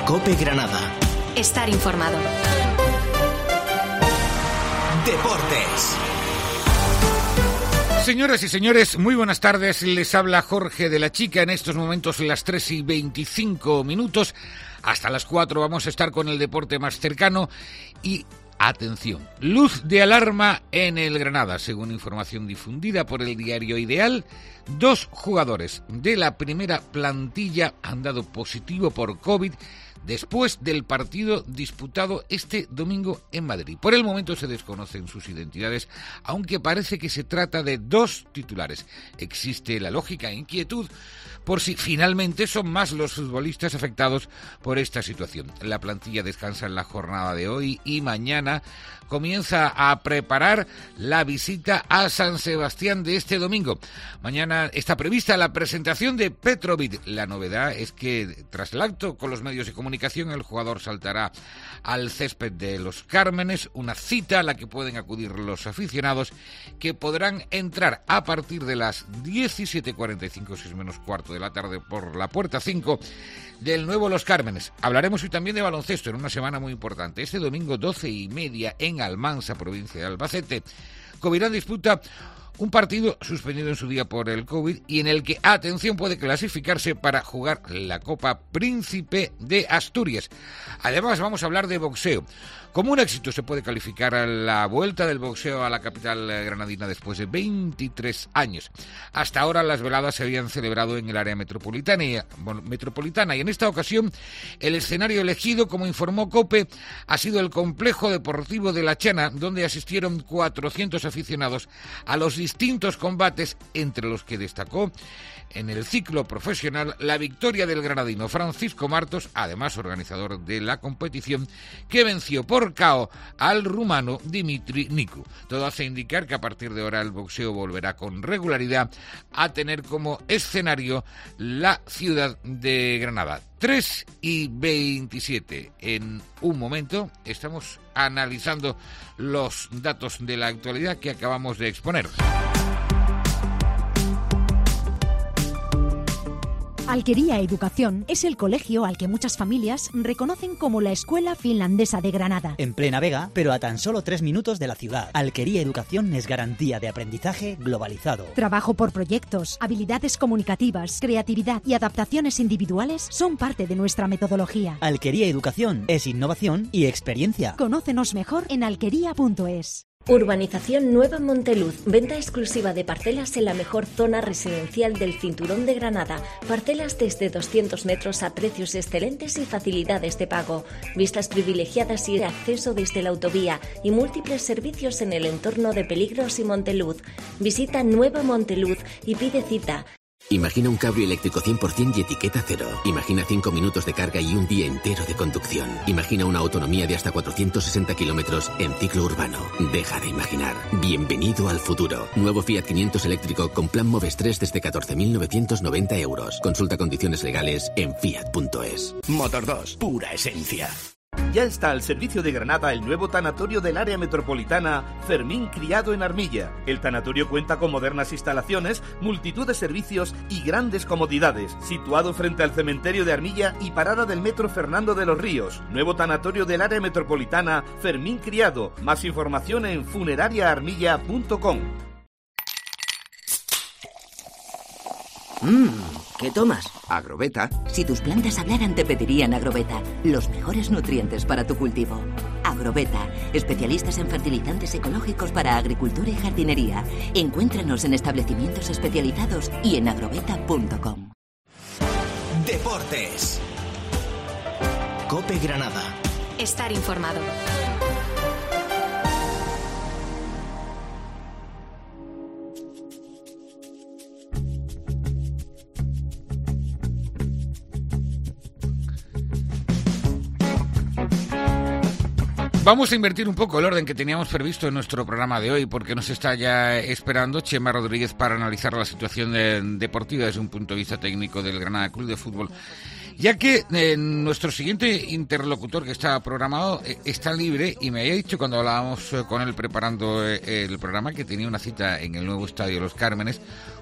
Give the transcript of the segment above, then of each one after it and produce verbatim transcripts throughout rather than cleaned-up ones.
COPE Granada. Estar informado. Deportes. Señoras y señores, muy buenas tardes. Les habla Jorge de la Chica. En estos momentos las tres y veinticinco minutos. Hasta las cuatro vamos a estar con el deporte más cercano y... atención, luz de alarma en el Granada. Según información difundida por el diario Ideal, dos jugadores de la primera plantilla han dado positivo por COVID después del partido disputado este domingo en Madrid. Por el momento se desconocen sus identidades, aunque parece que se trata de dos titulares. Existe la lógica inquietud por si finalmente son más los futbolistas afectados por esta situación. La plantilla descansa en la jornada de hoy y mañana comienza a preparar la visita a San Sebastián de este domingo. Mañana está prevista la presentación de Petrovic. La novedad es que tras el acto con los medios de comunicación, el jugador saltará al césped de Los Cármenes, una cita a la que pueden acudir los aficionados, que podrán entrar a partir de las diecisiete cuarenta y cinco, seis menos cuarto de la tarde, por la puerta cinco del nuevo Los Cármenes. Hablaremos hoy también de baloncesto en una semana muy importante. Este domingo, doce y media, en Almansa, provincia de Albacete, Covirán disputa un partido suspendido en su día por el COVID y en el que, atención, puede clasificarse para jugar la Copa Príncipe de Asturias. Además, vamos a hablar de boxeo. Como un éxito se puede calificar a la vuelta del boxeo a la capital granadina después de veintitrés años. Hasta ahora las veladas se habían celebrado en el área metropolitana y, bueno, metropolitana y en esta ocasión el escenario elegido, como informó COPE, ha sido el complejo deportivo de La Chana, donde asistieron cuatrocientos aficionados a los distintos combates, entre los que destacó en el ciclo profesional la victoria del granadino Francisco Martos, además organizador de la competición, que venció por K O al rumano Dimitri Nicu. Todo hace indicar que a partir de ahora el boxeo volverá con regularidad a tener como escenario la ciudad de Granada. tres y veintisiete. En un momento estamos analizando los datos de la actualidad que acabamos de exponer. Alquería Educación es el colegio al que muchas familias reconocen como la Escuela Finlandesa de Granada. En plena Vega, pero a tan solo tres minutos de la ciudad. Alquería Educación es garantía de aprendizaje globalizado. Trabajo por proyectos, habilidades comunicativas, creatividad y adaptaciones individuales son parte de nuestra metodología. Alquería Educación es innovación y experiencia. Conócenos mejor en alquería punto es. Urbanización Nueva Monteluz. Venta exclusiva de parcelas en la mejor zona residencial del Cinturón de Granada. Parcelas desde doscientos metros a precios excelentes y facilidades de pago. Vistas privilegiadas y acceso desde la autovía y múltiples servicios en el entorno de Peligros y Monteluz. Visita Nueva Monteluz y pide cita. Imagina un cabrio eléctrico cien por ciento y etiqueta cero. Imagina cinco minutos de carga y un día entero de conducción. Imagina una autonomía de hasta cuatrocientos sesenta kilómetros en ciclo urbano. Deja de imaginar. Bienvenido al futuro. Nuevo Fiat quinientos eléctrico con plan Moves tres desde catorce mil novecientos noventa euros. Consulta condiciones legales en fiat punto es. Motor dos, pura esencia. Ya está al servicio de Granada el nuevo tanatorio del área metropolitana Fermín Criado en Armilla. El tanatorio cuenta con modernas instalaciones, multitud de servicios y grandes comodidades. Situado frente al cementerio de Armilla y parada del metro Fernando de los Ríos. Nuevo tanatorio del área metropolitana Fermín Criado. Más información en funeraria armilla punto com. Mmm, ¿qué tomas? Agrobeta. Si tus plantas hablaran te pedirían Agrobeta, los mejores nutrientes para tu cultivo. Agrobeta, especialistas en fertilizantes ecológicos para agricultura y jardinería. Encuéntranos en establecimientos especializados y en agrobeta punto com. Deportes. COPE Granada. Estar informado. Vamos a invertir un poco el orden que teníamos previsto en nuestro programa de hoy, porque nos está ya esperando Chema Rodríguez para analizar la situación de, deportiva desde un punto de vista técnico del Granada Club de Fútbol. Ya que eh, nuestro siguiente interlocutor que está programado eh, está libre, y me había dicho cuando hablábamos eh, con él preparando eh, el programa que tenía una cita en el nuevo estadio Los Cármenes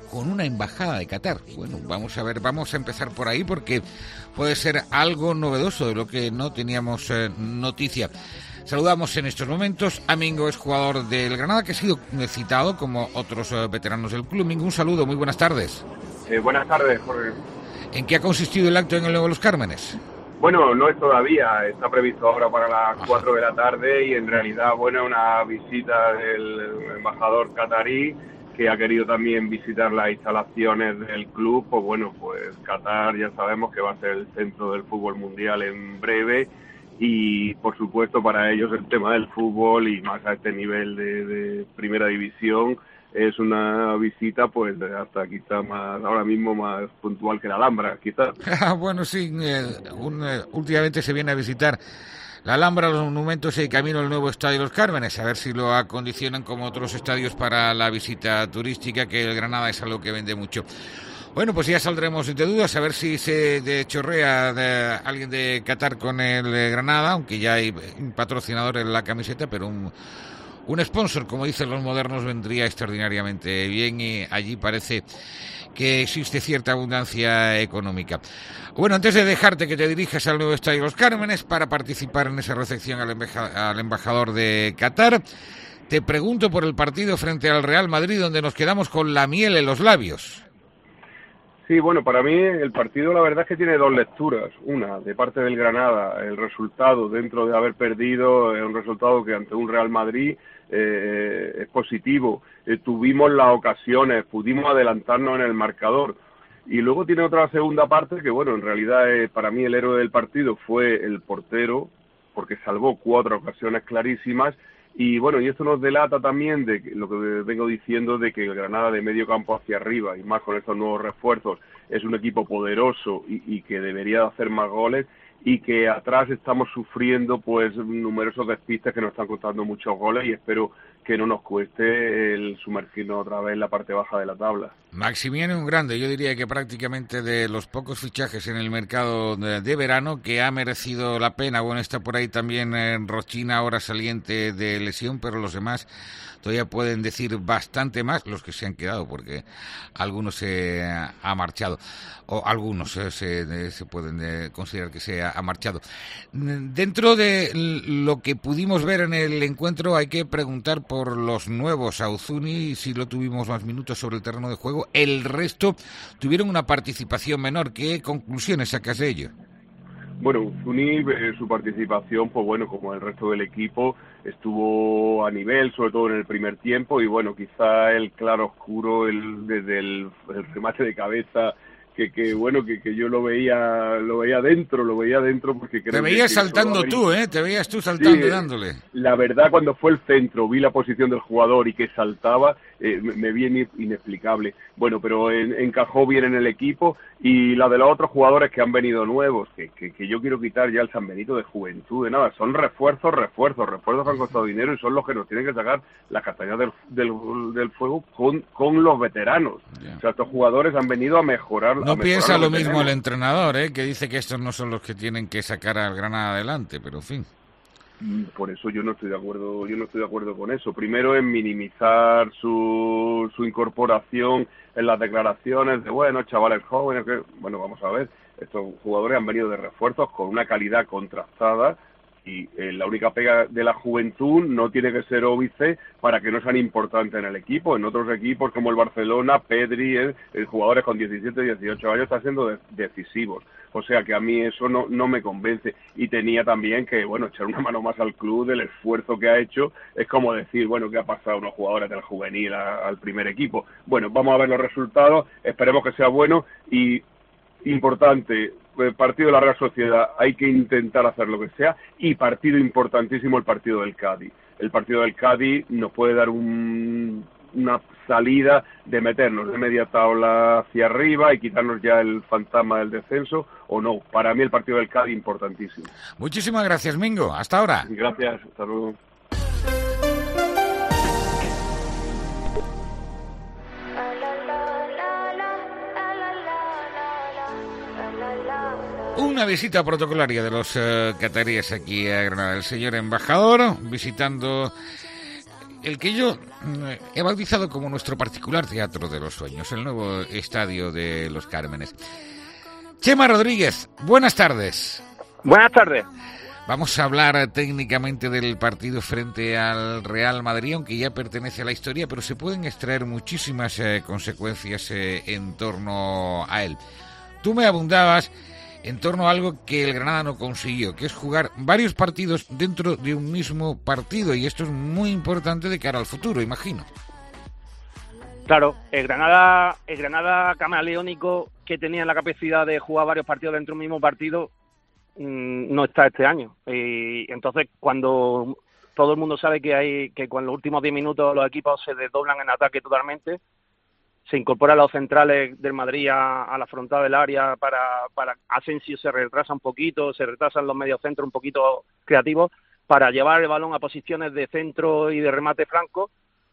con una embajada de Qatar. Bueno, vamos a ver, vamos a empezar por ahí porque puede ser algo novedoso de lo que no teníamos eh, noticia. Saludamos en estos momentos a Mingo, es jugador del Granada, que ha sido citado como otros eh, veteranos del club. Mingo, un saludo, muy buenas tardes. Eh, buenas tardes, Jorge. ¿En qué ha consistido el acto en el Nuevo Los Cármenes? Bueno, no es todavía, está previsto ahora para las cuatro de la tarde y en realidad, bueno, una visita del embajador catarí que ha querido también visitar las instalaciones del club. Pues bueno, pues Qatar ya sabemos que va a ser el centro del fútbol mundial en breve y por supuesto para ellos el tema del fútbol y más a este nivel de, de primera división es una visita pues hasta quizá más ahora mismo más puntual que la Alhambra, quizás. Bueno, sí, eh, un, eh, últimamente se viene a visitar la Alhambra, los monumentos y camino al nuevo Estadio Los Cármenes, a ver si lo acondicionan como otros estadios para la visita turística, que el Granada es algo que vende mucho. Bueno, pues ya saldremos de dudas, a ver si se de chorrea de alguien de Qatar con el Granada, aunque ya hay un patrocinador en la camiseta, pero un, un sponsor, como dicen los modernos, vendría extraordinariamente bien y allí parece que existe cierta abundancia económica. Bueno, antes de dejarte que te dirijas al nuevo Estadio Los Cármenes para participar en esa recepción al, embaja, al embajador de Qatar, te pregunto por el partido frente al Real Madrid, donde nos quedamos con la miel en los labios. Sí, bueno, para mí el partido la verdad es que tiene dos lecturas. Una, de parte del Granada, el resultado dentro de haber perdido, es un resultado que ante un Real Madrid eh, es positivo. Eh, tuvimos las ocasiones, pudimos adelantarnos en el marcador. Y luego tiene otra segunda parte que, bueno, en realidad eh, para mí el héroe del partido fue el portero, porque salvó cuatro ocasiones clarísimas. Y bueno, y esto nos delata también de lo que vengo diciendo, de que el Granada de medio campo hacia arriba, y más con estos nuevos refuerzos, es un equipo poderoso y, y que debería de hacer más goles, y que atrás estamos sufriendo pues numerosos despistes que nos están costando muchos goles, y espero que no nos cueste el sumergirnos otra vez en la parte baja de la tabla. Maximiano es un grande, yo diría que prácticamente de los pocos fichajes en el mercado de, de verano que ha merecido la pena. Bueno, está por ahí también en Rochina, ahora saliente de lesión, pero los demás todavía pueden decir bastante más, los que se han quedado, porque algunos se ha marchado, o algunos eh, se, se pueden eh, considerar que se ha, ha marchado. Dentro de lo que pudimos ver en el encuentro, hay que preguntar por los nuevos. A Uzuni, si lo tuvimos más minutos sobre el terreno de juego, el resto tuvieron una participación menor. ¿Qué conclusiones sacas de ello? Bueno, Uzuni, eh, su participación, pues bueno, como el resto del equipo, estuvo a nivel, sobre todo en el primer tiempo, y bueno, quizá el claro oscuro el, desde el, el remate de cabeza, que, que bueno, que, que yo lo veía lo veía dentro, lo veía dentro porque creo Te veías que, saltando que tú, ¿eh? Te veías tú saltando sí, y dándole. La verdad, cuando fue el centro, vi la posición del jugador y que saltaba, eh, me vi inexplicable. Bueno, pero en, encajó bien en el equipo, y la de los otros jugadores que han venido nuevos, que, que, que yo quiero quitar ya el San Benito de juventud, de nada, son refuerzos, refuerzos, refuerzos que han costado dinero y son los que nos tienen que sacar las castañas del, del, del fuego con, con los veteranos. Yeah. O sea, estos jugadores han venido a mejorar. No a piensa lo mismo el entrenador, ¿eh? Que dice que estos no son los que tienen que sacar al Granada adelante, pero en fin. Por eso yo no estoy de acuerdo, yo no estoy de acuerdo con eso. Primero en minimizar su, su incorporación en las declaraciones de, bueno, chavales jóvenes, que bueno, vamos a ver, estos jugadores han venido de refuerzos con una calidad contrastada, y eh, la única pega de la juventud no tiene que ser óbice para que no sean importantes en el equipo. En otros equipos como el Barcelona, Pedri, eh, eh, jugadores con diecisiete, dieciocho años están siendo de- decisivos. O sea que a mí eso no, no me convence. Y tenía también que, bueno, echar una mano más al club del esfuerzo que ha hecho. Es como decir, bueno, ¿qué ha pasado unos jugadores del juvenil a, al primer equipo? Bueno, vamos a ver los resultados, esperemos que sea bueno. Y importante, el partido de la Real Sociedad, hay que intentar hacer lo que sea, y partido importantísimo el partido del Cádiz. El partido del Cádiz nos puede dar un, una salida de meternos de media tabla hacia arriba y quitarnos ya el fantasma del descenso, o no. Para mí el partido del Cádiz importantísimo. Muchísimas gracias, Mingo. Hasta ahora. Gracias, hasta luego. Una visita protocolaria de los uh, cataríes aquí a Granada. El señor embajador visitando el que yo he bautizado como nuestro particular teatro de los sueños, el nuevo estadio de Los Cármenes. Chema Rodríguez, buenas tardes. Buenas tardes. Vamos a hablar técnicamente del partido frente al Real Madrid, aunque ya pertenece a la historia, pero se pueden extraer muchísimas eh, consecuencias eh, en torno a él. Tú me abundabas en torno a algo que el Granada no consiguió, que es jugar varios partidos dentro de un mismo partido, y esto es muy importante de cara al futuro, imagino. Claro, el Granada, el Granada camaleónico, que tenía la capacidad de jugar varios partidos dentro de un mismo partido, no está este año. Y entonces, cuando todo el mundo sabe que hay que con los últimos diez minutos los equipos se desdoblan en ataque totalmente, se incorporan los centrales del Madrid a, a la frontal del área para, para Asensio se retrasa un poquito, se retrasan los mediocentros un poquito creativos para llevar el balón a posiciones de centro y de remate franco,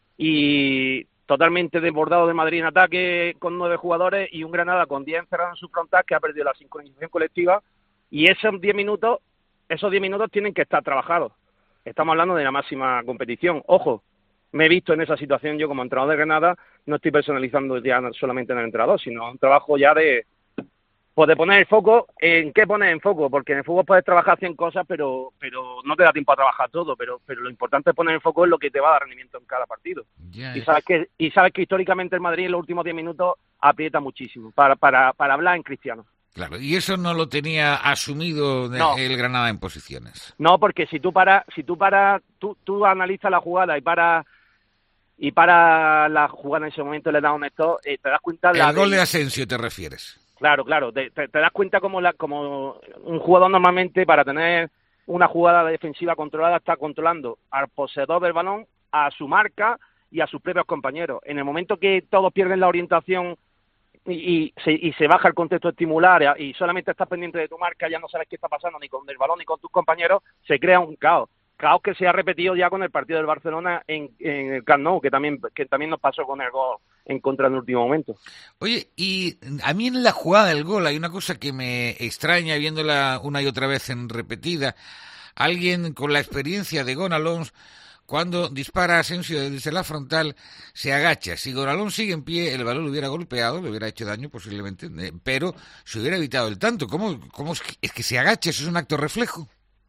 y totalmente desbordado de Madrid en ataque con nueve jugadores y un Granada con diez encerrados en su frontal que ha perdido la sincronización colectiva. Y esos diez minutos, esos diez minutos tienen que estar trabajados. Estamos hablando de la máxima competición. Ojo, me he visto en esa situación yo como entrenador de Granada, no estoy personalizando ya solamente en el entrenador, sino un trabajo ya de, pues de poner el foco. ¿En qué poner en foco? Porque en el fútbol puedes trabajar cien cosas, pero pero no te da tiempo a trabajar todo. Pero pero lo importante es poner el foco en lo que te va a dar rendimiento en cada partido. Yeah, y sabes que y sabes que históricamente el Madrid en los últimos diez minutos aprieta muchísimo para para para hablar en cristiano. Claro, y eso no lo tenía asumido no. el Granada en posiciones. No, porque si tú paras, si tú paras, tú, tú analizas la jugada y para y para la jugada en ese momento le das un stop, eh, te das cuenta el la gol de Asensio te refieres. Claro, claro, te, te, te das cuenta como la como un jugador normalmente para tener una jugada defensiva controlada está controlando al poseedor del balón, a su marca y a sus propios compañeros. En el momento que todos pierden la orientación Y, y, se, y se baja el contexto estimular y solamente estás pendiente de tu marca, ya no sabes qué está pasando ni con el balón ni con tus compañeros, se crea un caos. Caos que se ha repetido ya con el partido del Barcelona en, en el Camp Nou, que también, que también nos pasó con el gol en contra en el último momento. Oye, y a mí en la jugada del gol hay una cosa que me extraña viéndola una y otra vez en repetida. Alguien con la experiencia de Gonalons, cuando dispara Asensio desde la frontal, se agacha. Si Gonalons sigue en pie, el balón lo hubiera golpeado, le hubiera hecho daño posiblemente, pero se hubiera evitado el tanto. ¿Cómo, cómo es, que, es que se agacha? ¿Eso es un acto reflejo?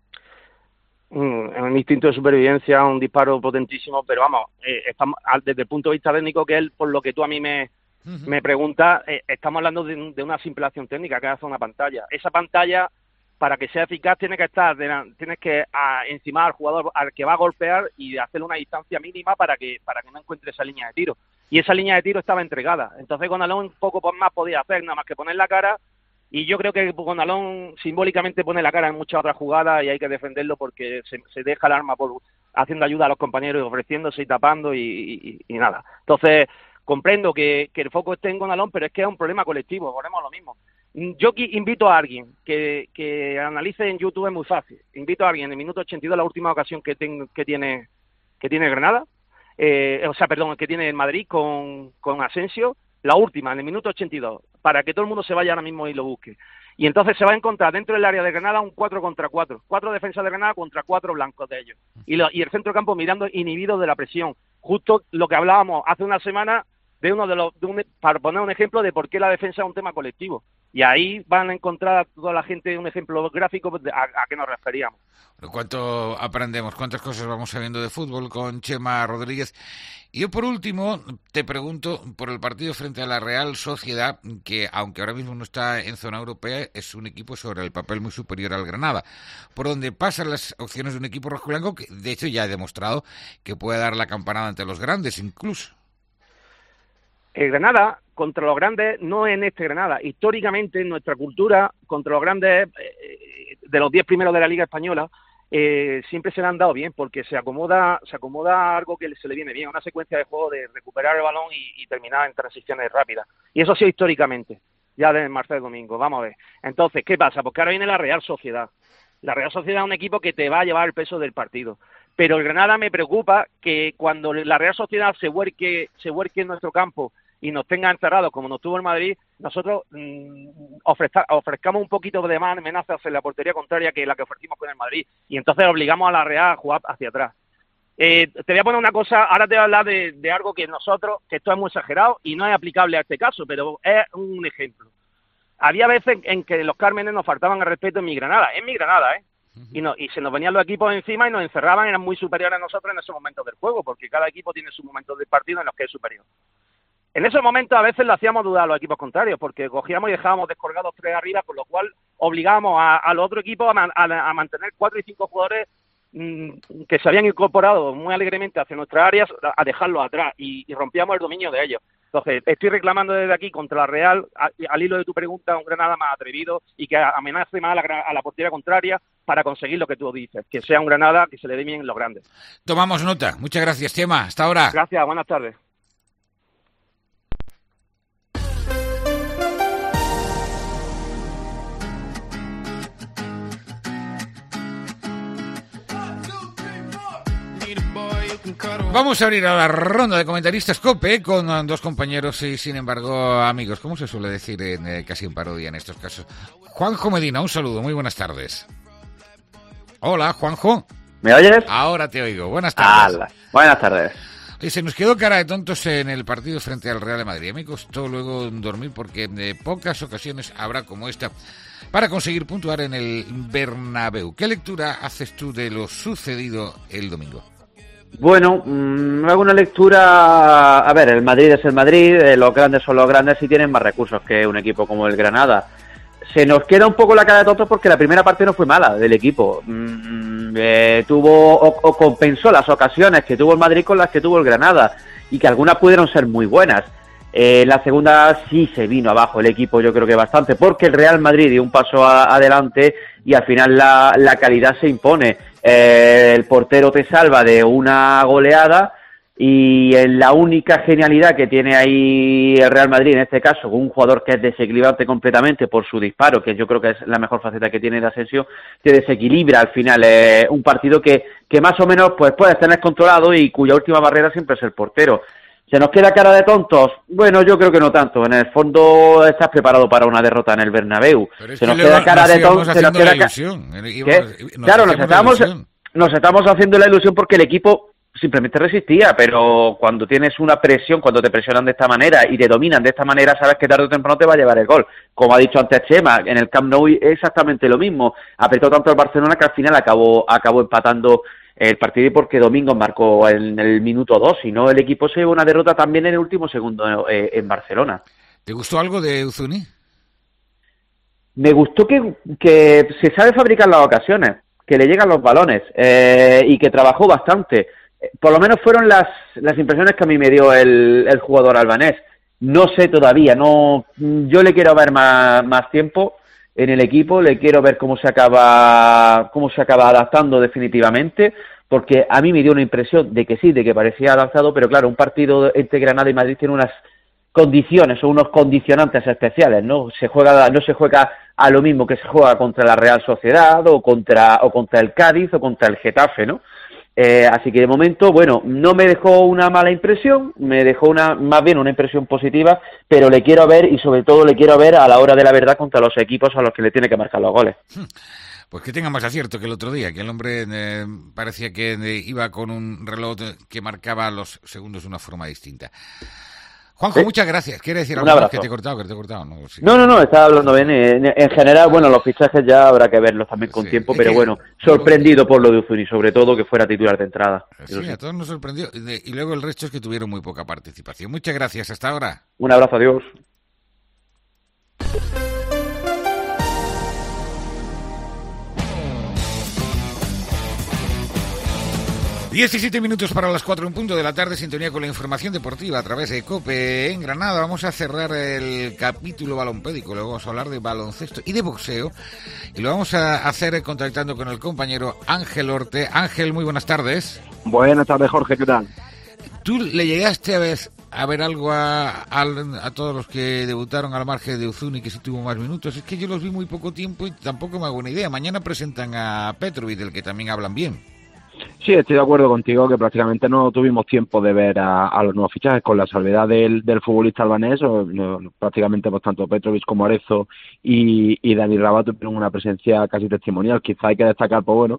Mm, en un instinto de supervivencia, un disparo potentísimo, pero vamos, eh, estamos, desde el punto de vista técnico, que es por lo que tú a mí me, uh-huh. me preguntas, eh, estamos hablando de, de una simple acción técnica que hace una pantalla. Esa pantalla, para que sea eficaz, tiene que estar, tienes que a, encima al jugador al que va a golpear y hacerle una distancia mínima para que para que no encuentre esa línea de tiro. Y esa línea de tiro estaba entregada. Entonces Gonalons un poco más podía hacer, nada más que poner la cara, y yo creo que Gonalons simbólicamente pone la cara en muchas otras jugadas y hay que defenderlo porque se, se deja el arma por haciendo ayuda a los compañeros, ofreciéndose y tapando y, y, y nada. Entonces comprendo que, que el foco esté en Gonalons, pero es que es un problema colectivo, volvemos a lo mismo. Yo invito a alguien que, que analice en YouTube, es muy fácil. Invito a alguien en el minuto ochenta y dos, la última ocasión que, ten, que tiene que tiene Granada, eh, o sea, perdón, que tiene el Madrid con, con Asensio, la última, en el minuto ochenta y dos, para que todo el mundo se vaya ahora mismo y lo busque. Y entonces se va a encontrar dentro del área de Granada un cuatro contra cuatro, cuatro defensas de Granada contra cuatro blancos de ellos. Y, lo, y el centro campo mirando inhibido de la presión. Justo lo que hablábamos hace una semana de uno de los, de un, para poner un ejemplo de por qué la defensa es un tema colectivo. Y ahí van a encontrar a toda la gente un ejemplo gráfico a, a qué nos referíamos. ¿Cuánto aprendemos? ¿Cuántas cosas vamos sabiendo de fútbol con Chema Rodríguez? Y yo, por último, te pregunto por el partido frente a la Real Sociedad, que aunque ahora mismo no está en zona europea, es un equipo sobre el papel muy superior al Granada, por donde pasan las opciones de un equipo rojiblanco que, de hecho, ya ha demostrado que puede dar la campanada ante los grandes, incluso. El Granada, contra los grandes, no es en este Granada. Históricamente, en nuestra cultura, contra los grandes, eh, de los diez primeros de la Liga Española, eh, siempre se le han dado bien, porque se acomoda se acomoda algo que se le viene bien, una secuencia de juego de recuperar el balón y, y terminar en transiciones rápidas. Y eso ha sido históricamente, ya desde Marcel Domingo. Vamos a ver. Entonces, ¿qué pasa? Porque ahora viene la Real Sociedad. La Real Sociedad es un equipo que te va a llevar el peso del partido. Pero el Granada me preocupa que cuando la Real Sociedad se vuelque, se vuelque en nuestro campo y nos tenga encerrados como nos tuvo el Madrid, nosotros mmm, ofrezca, ofrezcamos un poquito de más amenazas en la portería contraria que la que ofrecimos con el Madrid, y entonces obligamos a la Real a jugar hacia atrás. Eh, te voy a poner una cosa, ahora te voy a hablar de, de algo que nosotros, que esto es muy exagerado y no es aplicable a este caso, pero es un ejemplo. Había veces en que los Cármenes nos faltaban el respeto en mi Granada, en mi Granada, ¿eh? Y, no, y se nos venían los equipos encima y nos encerraban, eran muy superiores a nosotros en esos momentos del juego, porque cada equipo tiene sus momentos del partido en los que es superior. En esos momentos a veces le hacíamos dudar a los equipos contrarios, porque cogíamos y dejábamos descolgados tres arriba, con lo cual obligábamos a, al otro equipo a, man, a, a mantener cuatro y cinco jugadores mmm, que se habían incorporado muy alegremente hacia nuestras áreas, a, a dejarlos atrás, y, y rompíamos el dominio de ellos. Entonces, estoy reclamando desde aquí contra la Real, a, al hilo de tu pregunta, un Granada más atrevido y que amenace más a la, a la portería contraria para conseguir lo que tú dices, que sea un Granada que se le dé bien los grandes. Tomamos nota. Muchas gracias, Chema. Hasta ahora. Gracias, buenas tardes. Vamos a abrir a la ronda de comentaristas COPE con dos compañeros y, sin embargo, amigos, como se suele decir en, eh, casi en parodia en estos casos. Juanjo Medina, un saludo, muy buenas tardes. Hola, Juanjo. ¿Me oyes? Ahora te oigo, buenas tardes. Ala. Buenas tardes. Y se nos quedó cara de tontos en el partido frente al Real de Madrid. Me costó luego dormir porque de pocas ocasiones habrá como esta para conseguir puntuar en el Bernabéu. ¿Qué lectura haces tú de lo sucedido el domingo? Bueno, mmm, hago una lectura. A ver, el Madrid es el Madrid, eh, los grandes son los grandes y tienen más recursos que un equipo como el Granada. Se nos queda un poco la cara de tontos porque la primera parte no fue mala del equipo. Mm, eh, tuvo o, o compensó las ocasiones que tuvo el Madrid con las que tuvo el Granada y que algunas pudieron ser muy buenas. Eh, la segunda sí se vino abajo el equipo, yo creo que bastante, porque el Real Madrid dio un paso a, adelante y al final la, la calidad se impone. Eh, el portero te salva de una goleada y en la única genialidad que tiene ahí el Real Madrid, en este caso, con un jugador que es desequilibrante completamente por su disparo, que yo creo que es la mejor faceta que tiene de Asensio, te desequilibra al final eh, un partido que, que más o menos pues puedes tener controlado y cuya última barrera siempre es el portero. ¿Se nos queda cara de tontos? Bueno, yo creo que no tanto. En el fondo estás preparado para una derrota en el Bernabéu. Se nos queda cara de tontos. Se nos queda ca... nos claro, nos estamos, nos estamos haciendo la ilusión porque el equipo simplemente resistía, pero cuando tienes una presión, cuando te presionan de esta manera y te dominan de esta manera, sabes que tarde o temprano te va a llevar el gol. Como ha dicho antes Chema, en el Camp Nou es exactamente lo mismo. Apretó tanto el Barcelona que al final acabó, acabó empatando el partido porque Domingos marcó en el minuto dos, y no el equipo se llevó una derrota también en el último segundo eh, en Barcelona. ¿Te gustó algo de Uzuni? Me gustó que, que se sabe fabricar las ocasiones, que le llegan los balones eh, y que trabajó bastante. Por lo menos fueron las, las impresiones que a mí me dio el, el jugador albanés. No sé todavía, no, yo le quiero ver más, más tiempo en el equipo, le quiero ver cómo se acaba cómo se acaba adaptando definitivamente, porque a mí me dio una impresión de que sí, de que parecía adaptado, pero claro, un partido entre Granada y Madrid tiene unas condiciones o unos condicionantes especiales, ¿no? Se juega, no se juega a lo mismo que se juega contra la Real Sociedad o contra o contra el Cádiz o contra el Getafe, ¿no? Eh, así que de momento, bueno, no me dejó una mala impresión, me dejó una más bien una impresión positiva, pero le quiero ver y sobre todo le quiero ver a la hora de la verdad contra los equipos a los que le tiene que marcar los goles. Pues que tenga más acierto que el otro día, que el hombre eh, parecía que eh, iba con un reloj que marcaba los segundos de una forma distinta. Juanjo, ¿sí? Muchas gracias. ¿Quiere decir algo más? Que te he cortado, que te he cortado? No, sí. no, no, no, estaba hablando bien. En, en general, bueno, los fichajes ya habrá que verlos también con sí, tiempo, pero que, bueno, sorprendido por lo de Uzuni, sobre todo que fuera titular de entrada. Sí, a todos nos sorprendió. Y luego el resto es que tuvieron muy poca participación. Muchas gracias, hasta ahora. Un abrazo, adiós. diecisiete minutos para las cuatro en punto de la tarde, sintonía con la información deportiva a través de COPE en Granada. Vamos a cerrar el capítulo balompédico, luego vamos a hablar de baloncesto y de boxeo, y lo vamos a hacer contactando con el compañero Ángel Orte. Ángel, muy buenas tardes. Buenas tardes, Jorge, ¿qué tal? ¿Tú le llegaste a ver, a ver algo a, a, a todos los que debutaron al margen de Uzuni, que sí tuvo más minutos? Es que yo los vi muy poco tiempo y tampoco me hago una idea. Mañana presentan a Petrovic, del que también hablan bien. Sí, estoy de acuerdo contigo que prácticamente no tuvimos tiempo de ver a, a los nuevos fichajes, con la salvedad del, del futbolista albanés, o, no, prácticamente pues tanto Petrovic como Arezzo y, y Dani Rabat tuvieron una presencia casi testimonial. Quizá hay que destacar, pues bueno,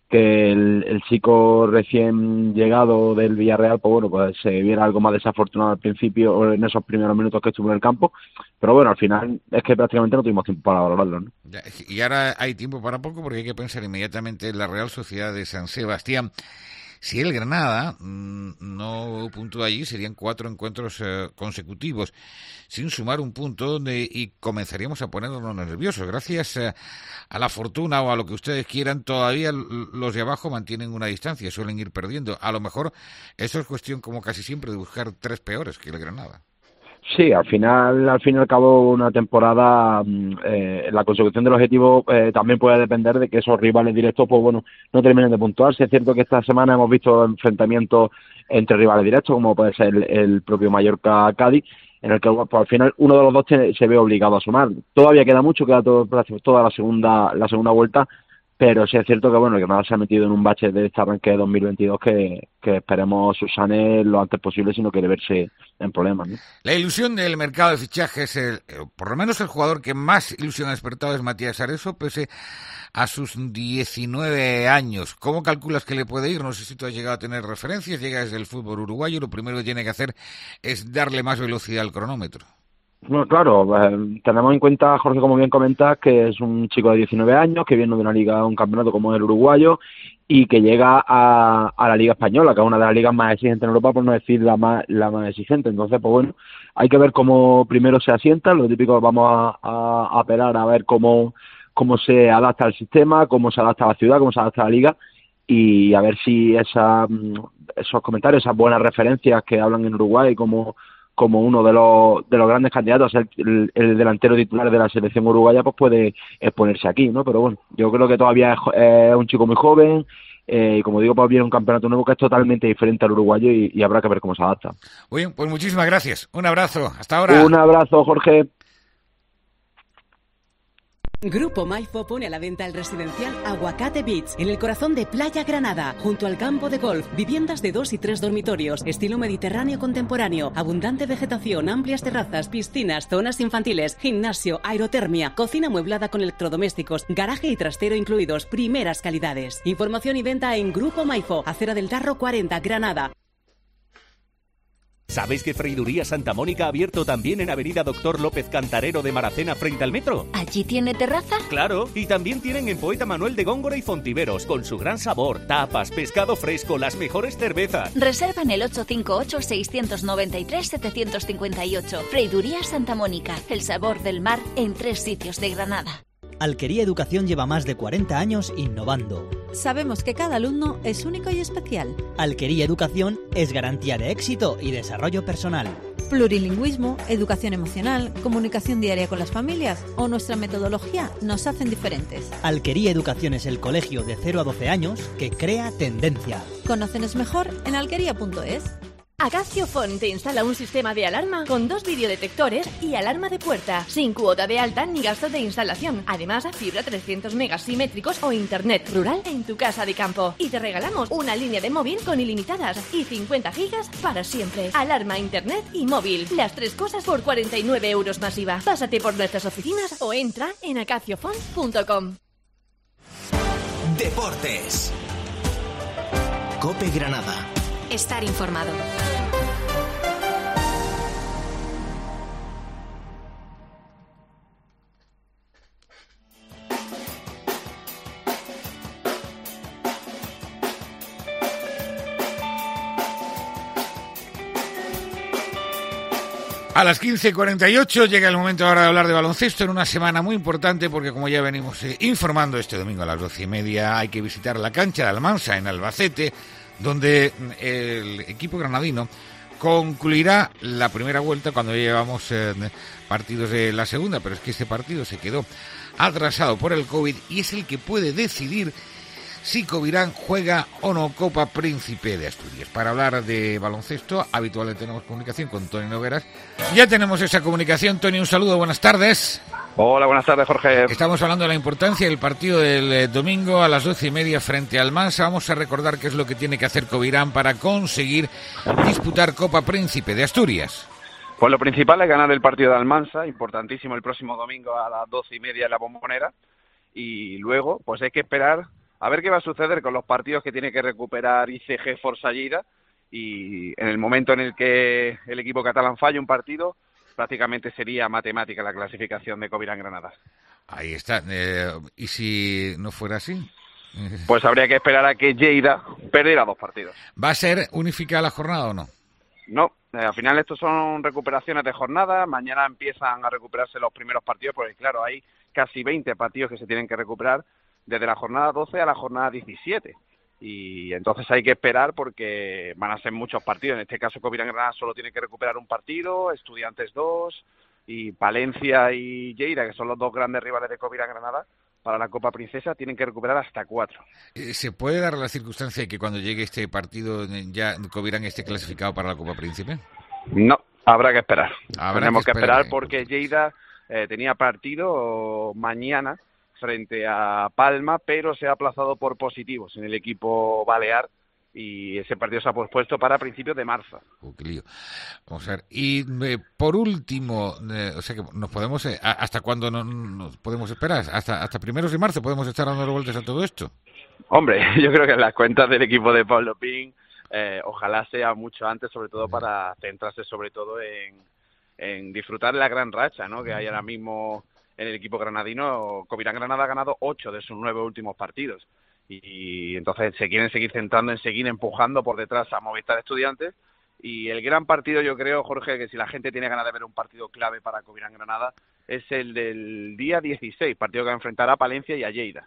que el, el chico recién llegado del Villarreal, pues bueno, pues se viera algo más desafortunado al principio o en esos primeros minutos que estuvo en el campo, pero bueno, al final es que prácticamente no tuvimos tiempo para valorarlo, ¿no? Y ahora hay tiempo para poco porque hay que pensar inmediatamente en la Real Sociedad de San Sebastián. Si el Granada mmm, no puntúa allí, serían cuatro encuentros eh, consecutivos, sin sumar un punto, de, y comenzaríamos a ponernos nerviosos. Gracias eh, a la fortuna o a lo que ustedes quieran, todavía los de abajo mantienen una distancia, suelen ir perdiendo. A lo mejor eso es cuestión, como casi siempre, de buscar tres peores que el Granada. Sí, al final, al fin y al cabo, una temporada, eh, la consecución del objetivo eh, también puede depender de que esos rivales directos, pues bueno, no terminen de puntuar. Sí es cierto que esta semana hemos visto enfrentamientos entre rivales directos, como puede ser el, el propio Mallorca-Cádiz, en el que pues, al final uno de los dos te, se ve obligado a sumar. Todavía queda mucho, queda todo, toda la segunda, la segunda vuelta, pero sí es cierto que bueno, que nada se ha metido en un bache de este arranque de dos mil veintidós que, que esperemos subsane lo antes posible si no quiere verse en problemas, ¿no? La ilusión del mercado de fichajes, el, por lo menos el jugador que más ilusión ha despertado es Matías Areso, pese a sus diecinueve años. ¿Cómo calculas que le puede ir? No sé si tú has llegado a tener referencias, llega desde el fútbol uruguayo, lo primero que tiene que hacer es darle más velocidad al cronómetro. No, claro, eh, tenemos en cuenta, Jorge, como bien comentas, que es un chico de diecinueve años, que viene de una liga, un campeonato como el uruguayo, y que llega a, a la Liga Española, que es una de las ligas más exigentes en Europa, por no decir la más, la más exigente. Entonces, pues bueno, hay que ver cómo primero se asienta, lo típico vamos a, a, a apelar a ver cómo, cómo se adapta al sistema, cómo se adapta a la ciudad, cómo se adapta a la liga, y a ver si esa, esos comentarios, esas buenas referencias que hablan en Uruguay, como como uno de los de los grandes candidatos, el, el, el delantero titular de la selección uruguaya, pues puede exponerse aquí, ¿no? Pero bueno, yo creo que todavía es, es un chico muy joven, eh, y como digo, pues viene un campeonato nuevo que es totalmente diferente al uruguayo y, y habrá que ver cómo se adapta. Muy bien, pues muchísimas gracias. Un abrazo. Hasta ahora. Un abrazo, Jorge. Grupo Maifo pone a la venta el residencial Aguacate Beach, en el corazón de Playa Granada, junto al campo de golf. Viviendas de dos y tres dormitorios, estilo mediterráneo contemporáneo, abundante vegetación, amplias terrazas, piscinas, zonas infantiles, gimnasio, aerotermia, cocina amueblada con electrodomésticos, garaje y trastero incluidos, primeras calidades. Información y venta en Grupo Maifo, Acera del Tarro cuarenta, Granada. ¿Sabéis que Freiduría Santa Mónica ha abierto también en Avenida Doctor López Cantarero de Maracena frente al metro? ¿Allí tiene terraza? Claro, y también tienen en Poeta Manuel de Góngora y Fontiveros, con su gran sabor, tapas, pescado fresco, las mejores cervezas. Reserva en el ocho cinco ocho, seis nueve tres, siete cinco ocho. Freiduría Santa Mónica, el sabor del mar en tres sitios de Granada. Alquería Educación lleva más de cuarenta años innovando. Sabemos que cada alumno es único y especial. Alquería Educación es garantía de éxito y desarrollo personal. Plurilingüismo, educación emocional, comunicación diaria con las familias o nuestra metodología nos hacen diferentes. Alquería Educación es el colegio de cero a doce años que crea tendencia. Conócenos mejor en alquería punto es. Acacio Phone te instala un sistema de alarma con dos videodetectores y alarma de puerta, sin cuota de alta ni gasto de instalación. Además, fibra trescientos megas simétricos o internet rural en tu casa de campo. Y te regalamos una línea de móvil con ilimitadas y cincuenta gigas para siempre. Alarma, internet y móvil. Las tres cosas por cuarenta y nueve euros masiva. Pásate por nuestras oficinas o entra en acacio phone punto com. Deportes. COPE Granada. Estar informado. A las quince cuarenta y ocho llega el momento ahora de hablar de baloncesto en una semana muy importante porque, como ya venimos eh, informando, este domingo a las doce y media hay que visitar la cancha de Almansa en Albacete, donde el equipo granadino concluirá la primera vuelta cuando ya llevamos eh, partidos de la segunda, pero es que este partido se quedó atrasado por el COVID y es el que puede decidir si Covirán juega o no Copa Príncipe de Asturias. Para hablar de baloncesto, habitualmente tenemos comunicación con Tony Nogueras. Ya tenemos esa comunicación. Tony, un saludo, buenas tardes. Hola, buenas tardes, Jorge. Estamos hablando de la importancia del partido del eh, domingo a las doce y media frente al Almansa. Vamos a recordar qué es lo que tiene que hacer Covirán para conseguir disputar Copa Príncipe de Asturias. Pues lo principal es ganar el partido de Almansa, importantísimo el próximo domingo a las doce y media en la Bombonera, y luego pues hay que esperar a ver qué va a suceder con los partidos que tiene que recuperar I C G Forza Lleida, y en el momento en el que el equipo catalán falle un partido, prácticamente sería matemática la clasificación de Covirán Granada. Ahí está. Eh, ¿Y si no fuera así? Pues habría que esperar a que Lleida perdiera dos partidos. ¿Va a ser unificada la jornada o no? No, eh, al final estos son recuperaciones de jornada. Mañana empiezan a recuperarse los primeros partidos, porque claro, hay casi veinte partidos que se tienen que recuperar desde la jornada doce a la jornada diecisiete. Y entonces hay que esperar porque van a ser muchos partidos. En este caso Covirán Granada solo tiene que recuperar un partido, Estudiantes dos, y Palencia y Lleida, que son los dos grandes rivales de Covirán Granada, para la Copa Princesa tienen que recuperar hasta cuatro. ¿Se puede dar la circunstancia de que cuando llegue este partido ya Covirán esté clasificado para la Copa Príncipe? No, habrá que esperar. Habrá Tenemos que esperar, que esperar porque Lleida eh, tenía partido mañana frente a Palma, pero se ha aplazado por positivos en el equipo balear, y ese partido se ha pospuesto para principios de marzo. Oh, qué lío. Vamos a ver. Y eh, por último, eh, o sea que nos podemos, eh, ¿hasta cuándo no, nos podemos esperar? ¿Hasta hasta primeros de marzo podemos estar dando vueltas a todo esto? Hombre, yo creo que en las cuentas del equipo de Pablo Pin, eh, ojalá sea mucho antes, sobre todo para centrarse sobre todo en, en disfrutar la gran racha, ¿no?, que hay ahora mismo en el equipo granadino. Covirán Granada ha ganado ocho de sus nueve últimos partidos. Y entonces se quieren seguir centrando en seguir empujando por detrás a Movistar Estudiantes. Y el gran partido, yo creo, Jorge, que si la gente tiene ganas de ver un partido clave para Covirán Granada, es el del día dieciséis, partido que va a enfrentar a Palencia y a Lleida.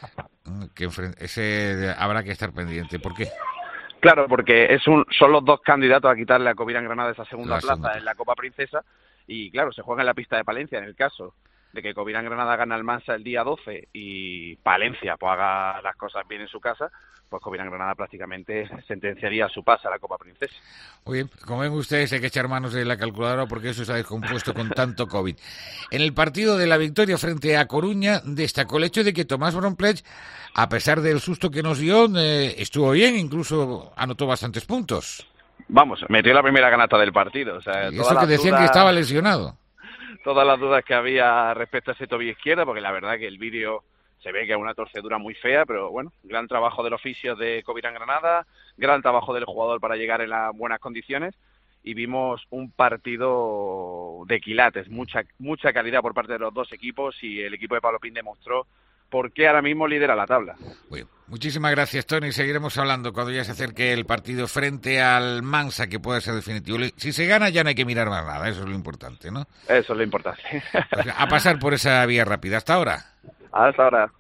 Que ese habrá que estar pendiente. ¿Por qué? Claro, porque es un, son los dos candidatos a quitarle a Covirán Granada esa segunda La plaza segunda. en la Copa Princesa. Y claro, se juega en la pista de Palencia. En el caso de que Covirán Granada gana al Mansa el día doce y Palencia pues haga las cosas bien en su casa, pues Covirán Granada prácticamente sentenciaría su pase a la Copa Princesa. Muy bien, como ven ustedes, hay que echar manos de la calculadora porque eso se ha descompuesto con tanto COVID. En el partido de la victoria frente a Coruña destacó el hecho de que Tomás Bromplech, a pesar del susto que nos dio, eh, estuvo bien, incluso anotó bastantes puntos. Vamos, metió la primera canasta del partido. O sea, Y eso que decían dudas... que estaba lesionado. Todas las dudas que había respecto a ese tobillo izquierdo, porque la verdad que el vídeo se ve que es una torcedura muy fea, pero bueno, gran trabajo del oficio de Covirán Granada, gran trabajo del jugador para llegar en las buenas condiciones, y vimos un partido de quilates, mucha mucha calidad por parte de los dos equipos, y el equipo de Pablo Pin demostró por qué ahora mismo lidera la tabla. Muy bien. Muchísimas gracias, Tony. Seguiremos hablando cuando ya se acerque el partido frente al Mansa, que puede ser definitivo. Si se gana ya no hay que mirar más nada, eso es lo importante, ¿no? Eso es lo importante. Pues a pasar por esa vía rápida. Hasta ahora. Hasta ahora.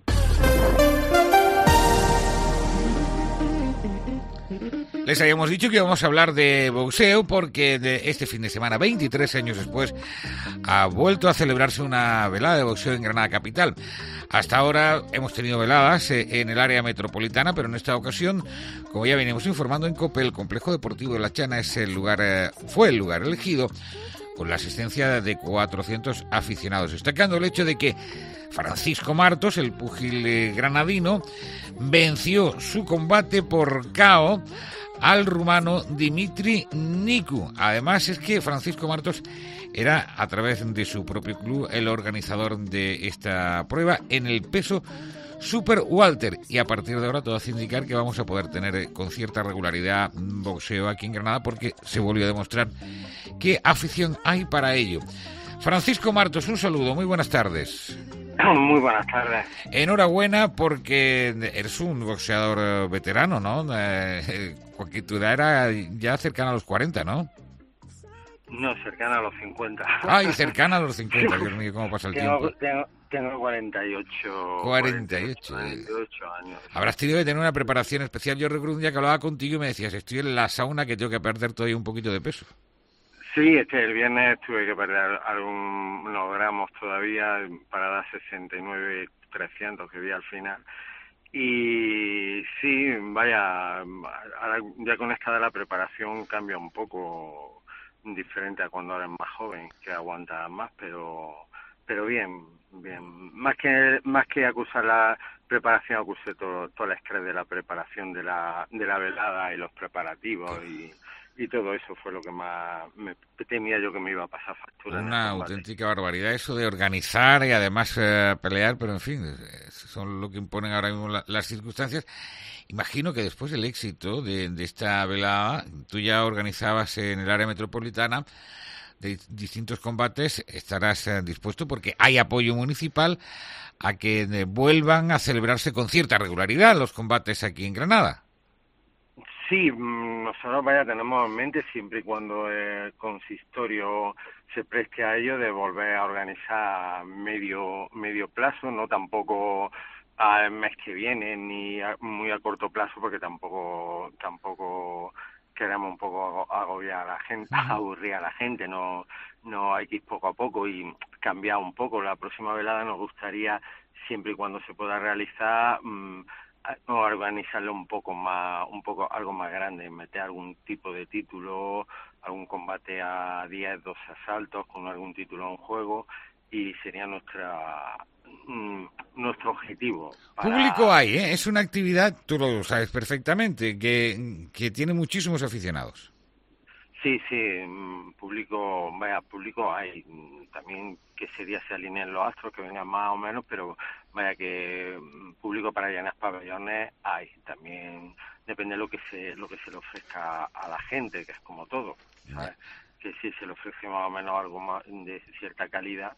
Les habíamos dicho que íbamos a hablar de boxeo porque de este fin de semana, veintitrés años después, ha vuelto a celebrarse una velada de boxeo en Granada capital. Hasta ahora hemos tenido veladas en el área metropolitana, pero en esta ocasión, como ya venimos informando en COPE, el Complejo Deportivo de La Chana es el lugar, fue el lugar elegido con la asistencia de cuatrocientos aficionados, destacando el hecho de que Francisco Martos, el púgil granadino, venció su combate por K O al rumano Dimitri Nicu. Además es que Francisco Martos era, a través de su propio club, el organizador de esta prueba en el peso Super Walter, y a partir de ahora todo hace indicar que vamos a poder tener con cierta regularidad boxeo aquí en Granada, porque se volvió a demostrar qué afición hay para ello. Francisco Martos, un saludo, muy buenas tardes. Muy buenas tardes. Enhorabuena, porque eres un boxeador veterano, ¿no? Eh, porque tu edad era ya cercana a los cuarenta, ¿no? No, cercana a los cincuenta. Ay, cercana a los cincuenta, Dios mío, cómo pasa el tengo, tiempo. Tengo, tengo cuarenta y ocho. cuarenta y ocho. cuarenta y ocho años. Habrás tenido que tener una preparación especial. Yo recuerdo un día que hablaba contigo y me decías, estoy en la sauna que tengo que perder todavía un poquito de peso. Sí, este el viernes tuve que perder algunos gramos todavía para dar sesenta y nueve trescientos que vi al final. Y sí, vaya, ahora ya con esta de la preparación cambia un poco, diferente a cuando eres más joven, que aguanta más, pero pero bien, bien. Más que más que acusar la preparación, acusé todo, todo el estrés de la preparación de la de la velada y los preparativos y y todo eso fue lo que más me temía yo que me iba a pasar factura. Una auténtica barbaridad eso de organizar y además eh, pelear, pero en fin, son lo que imponen ahora mismo la, las circunstancias. Imagino que después del éxito de, de esta velada, tú ya organizabas en el área metropolitana de distintos combates, estarás eh, dispuesto, porque hay apoyo municipal, a que eh, vuelvan a celebrarse con cierta regularidad los combates aquí en Granada. Sí, nosotros vaya tenemos en mente, siempre y cuando el consistorio se preste a ello, de volver a organizar medio medio plazo, no tampoco al mes que viene ni a, muy a corto plazo, porque tampoco tampoco queremos un poco agobiar a la gente, aburrir a la gente, no no hay que ir poco a poco y cambiar un poco. La próxima velada nos gustaría, siempre y cuando se pueda realizar, mmm, o organizarlo un poco más, un poco algo más grande, meter algún tipo de título, algún combate a diez, doce asaltos con algún título en juego, y sería nuestra mm, nuestro objetivo. Para... Público hay, ¿eh? Es una actividad, tú lo sabes perfectamente, que, que tiene muchísimos aficionados. Sí, sí, público, vaya, público hay. También que ese día se alineen los astros, que vengan más o menos, pero vaya que público para llenar pabellones hay. También depende de lo que se lo que se le ofrezca a la gente, que es como todo, ¿sabes? Que si se le ofrece más o menos algo más de cierta calidad,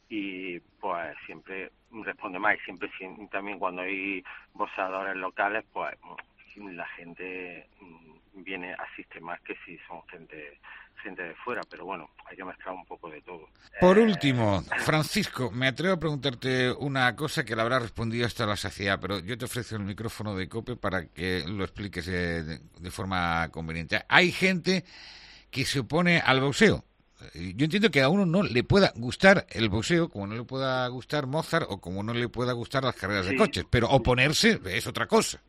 y pues siempre responde más. Y siempre también cuando hay boxeadores locales, pues la gente viene, asiste más que si son gente gente de fuera, pero bueno, hay que mezclar un poco de todo. Por eh... último, Francisco, me atrevo a preguntarte una cosa que le habrá respondido hasta la saciedad, pero yo te ofrezco el micrófono de COPE para que lo expliques de, de, de forma conveniente. Hay gente que se opone al boxeo. Yo entiendo que a uno no le pueda gustar el boxeo, como no le pueda gustar Mozart o como no le pueda gustar las carreras sí. de coches, pero oponerse es otra cosa.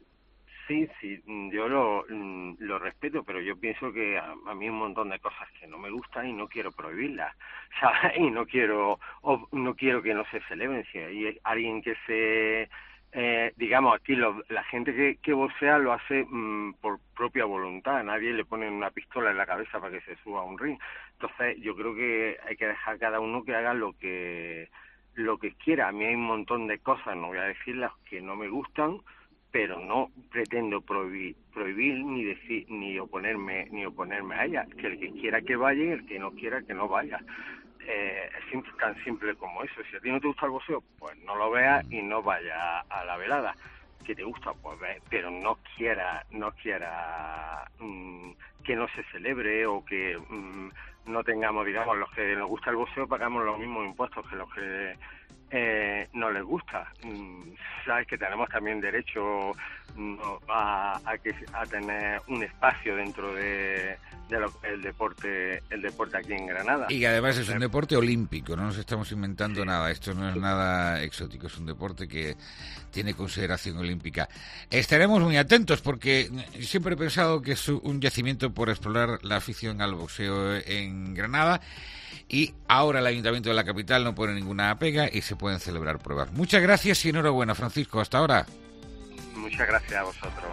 Sí, sí, yo lo, lo respeto, pero yo pienso que a, a mí un montón de cosas que no me gustan y no quiero prohibirlas, ¿sabes? Y no quiero, o, no quiero que no se celebren. Si hay alguien que se, eh, digamos, aquí lo, la gente que, que boxea lo hace mmm, por propia voluntad, nadie le pone una pistola en la cabeza para que se suba a un ring. Entonces yo creo que hay que dejar a cada uno que haga lo que, lo que quiera. A mí hay un montón de cosas, no voy a decir las que no me gustan, pero no pretendo prohibir, prohibir ni decir ni oponerme ni oponerme a ella. Que el que quiera que vaya y el que no quiera que no vaya. Eh, es simple, tan simple como eso. Si a ti no te gusta el boxeo, pues no lo veas y no vaya a la velada. Que te gusta, pues ve, pero no quiera, no quiera mmm, que no se celebre, o que mmm, no tengamos, digamos, los que nos gusta el boxeo pagamos los mismos impuestos que los que Eh, no les gusta. Sabes que tenemos también derecho no, a, a que a tener un espacio dentro de, de lo que es el deporte el deporte aquí en Granada. Y además es un deporte olímpico, no nos estamos inventando sí. nada, esto no es nada exótico, es un deporte que tiene consideración olímpica. Estaremos muy atentos, porque siempre he pensado que es un yacimiento por explorar la afición al boxeo en Granada. Y ahora el Ayuntamiento de la capital no pone ninguna pega y se pueden celebrar pruebas. Muchas gracias y enhorabuena, Francisco. Hasta ahora. Muchas gracias a vosotros.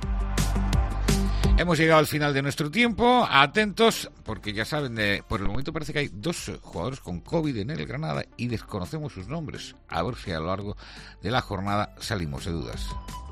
Hemos llegado al final de nuestro tiempo. Atentos, porque ya saben, de, por el momento parece que hay dos jugadores con COVID en el Granada y desconocemos sus nombres. A ver si a lo largo de la jornada salimos de dudas.